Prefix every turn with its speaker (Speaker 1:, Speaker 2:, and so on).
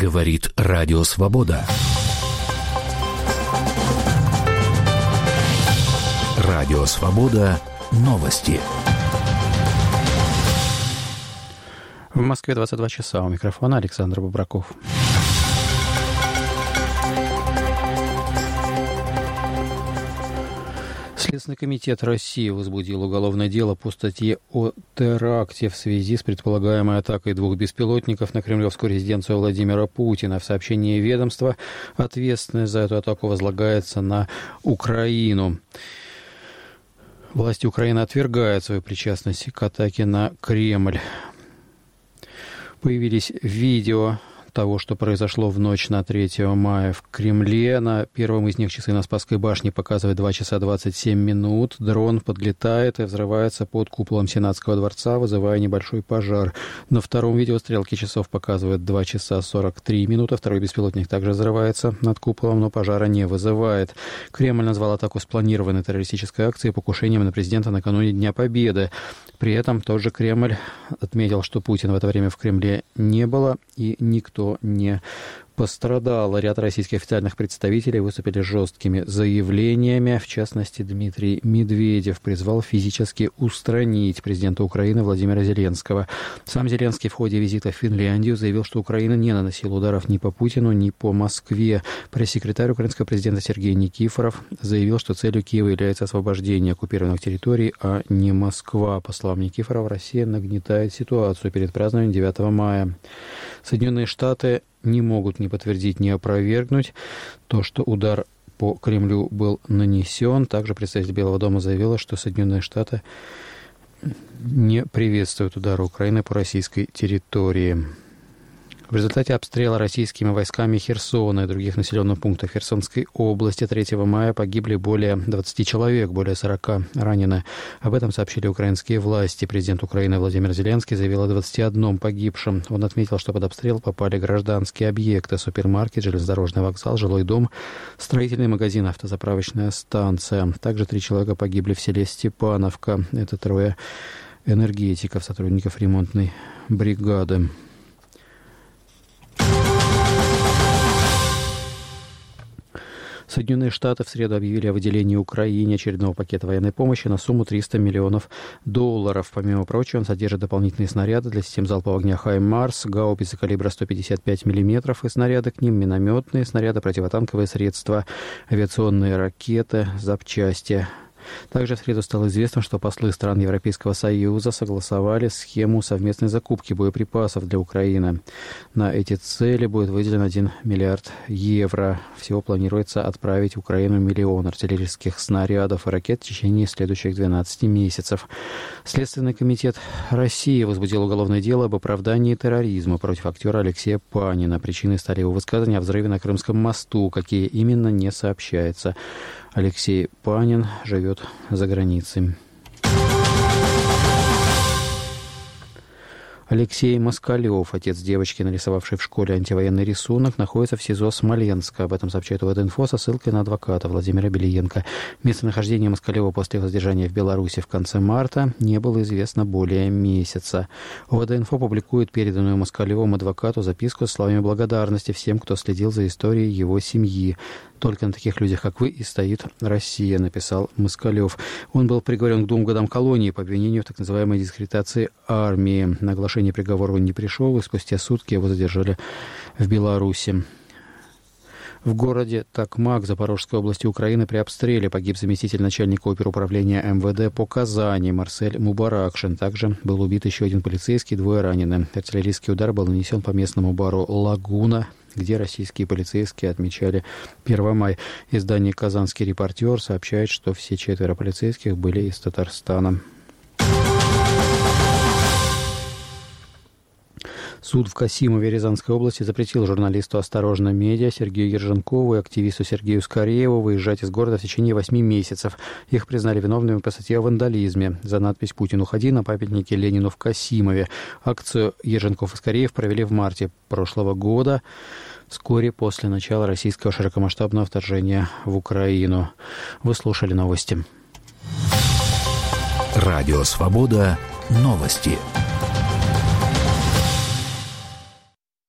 Speaker 1: Говорит Радио Свобода. Радио Свобода. Новости.
Speaker 2: В Москве 22 часа. У микрофона Александр Бобраков. Следственный комитет России возбудил уголовное дело по статье о теракте в связи с предполагаемой атакой двух беспилотников на кремлевскую резиденцию Владимира Путина. В сообщении ведомства ответственность за эту атаку возлагается на Украину. Власти Украины отвергают свою причастность к атаке на Кремль. Появились видео того, что произошло в ночь на 3 мая в Кремле. На первом из них часы на Спасской башне показывают 2 часа 27 минут. Дрон подлетает и взрывается под куполом Сенатского дворца, вызывая небольшой пожар. На втором видео стрелки часов показывают 2 часа 43 минуты. Второй беспилотник также взрывается над куполом, но пожара не вызывает. Кремль назвал атаку спланированной террористической акцией покушением на президента накануне Дня Победы. При этом тот же Кремль отметил, что Путина в это время в Кремле не было и никто не пострадал. Ряд российских официальных представителей выступили с жесткими заявлениями. В частности, Дмитрий Медведев призвал физически устранить президента Украины Владимира Зеленского. Сам Зеленский в ходе визита в Финляндию заявил, что Украина не наносила ударов ни по Путину, ни по Москве. Пресс-секретарь украинского президента Сергей Никифоров заявил, что целью Киева является освобождение оккупированных территорий, а не Москва. По словам Никифорова, Россия нагнетает ситуацию перед празднованием 9 мая. Соединенные Штаты не могут ни подтвердить, ни опровергнуть то, что удар по Кремлю был нанесен. Также представитель Белого дома заявила, что Соединенные Штаты не приветствуют удар Украины по российской территории. В результате обстрела российскими войсками Херсона и других населенных пунктов Херсонской области 3 мая погибли более 20 человек, более 40 ранены. Об этом сообщили украинские власти. Президент Украины Владимир Зеленский заявил о 21 погибшем. Он отметил, что под обстрел попали гражданские объекты: супермаркет, железнодорожный вокзал, жилой дом, строительный магазин, автозаправочная станция. Также 3 человека погибли в селе Степановка. Это 3 энергетиков, сотрудников ремонтной бригады. Соединенные Штаты в среду объявили о выделении Украине очередного пакета военной помощи на сумму $300 миллионов. Помимо прочего, он содержит дополнительные снаряды для систем залпового огня «Хаймарс», гаубицы калибра 155 мм и снаряды к ним, минометные снаряды, противотанковые средства, авиационные ракеты, запчасти. Также в среду стало известно, что послы стран Европейского Союза согласовали схему совместной закупки боеприпасов для Украины. На эти цели будет выделен 1 миллиард евро. Всего планируется отправить в Украину 1 миллион артиллерийских снарядов и ракет в течение следующих 12 месяцев. Следственный комитет России возбудил уголовное дело об оправдании терроризма против актера Алексея Панина. Причиной стали его высказывания о взрыве на Крымском мосту. Какие именно, не сообщается. Алексей Панин живет за границей. Алексей Москалев, отец девочки, нарисовавшей в школе антивоенный рисунок, находится в СИЗО Смоленска. Об этом сообщает УВД-инфо со ссылкой на адвоката Владимира Белиенко. Местонахождение Москалева после его задержания в Беларуси в конце марта не было известно более месяца. УВД-инфо публикует переданную Москалевым адвокату записку с словами благодарности всем, кто следил за историей его семьи. «Только на таких людях, как вы, и стоит Россия», — написал Москалев. Он был приговорен к 2 годам колонии по обвинению в так называемой дискредитации армии. На оглашение приговора он не пришел, и спустя сутки его задержали в Беларуси. В городе Токмак Запорожской области Украины при обстреле погиб заместитель начальника оперуправления МВД по Казани Марсель Мубаракшин. Также был убит еще 1 полицейский, 2 ранены. Артиллерийский удар был нанесен по местному бару «Лагуна», где российские полицейские отмечали 1 мая. Издание «Казанский репортер» сообщает, что все 4 полицейских были из Татарстана. Суд в Касимове Рязанской области запретил журналисту «Осторожно! Медиа» Сергею Ерженкову и активисту Сергею Скорееву выезжать из города в течение 8 месяцев. Их признали виновными по статье о вандализме за надпись «Путин, уходи» на памятнике Ленину в Касимове. Акцию Ерженков и Скореев провели в марте прошлого года, вскоре после начала российского широкомасштабного вторжения в Украину. Вы слушали новости.
Speaker 1: Радио «Свобода». Новости.